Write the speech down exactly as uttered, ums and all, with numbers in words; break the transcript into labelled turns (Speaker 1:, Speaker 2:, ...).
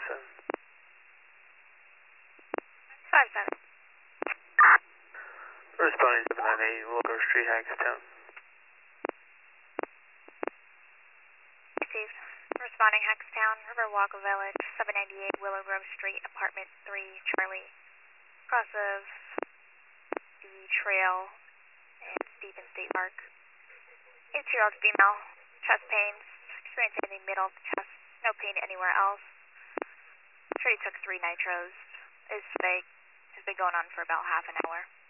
Speaker 1: seven.
Speaker 2: five seven.
Speaker 1: Responding seven nine eight, Willow Street, Hagerstown.
Speaker 2: Received. Responding Hackstown, Riverwalk Village, seven ninety-eight Willow Grove Street, apartment three, Charlie. Cross of the trail and Stephen State Park. eighteen-year-old female, chest pains, experiencing in the middle of the chest, no pain anywhere else. Sure he took three nitros. Is fake. Has been going on for about half an hour.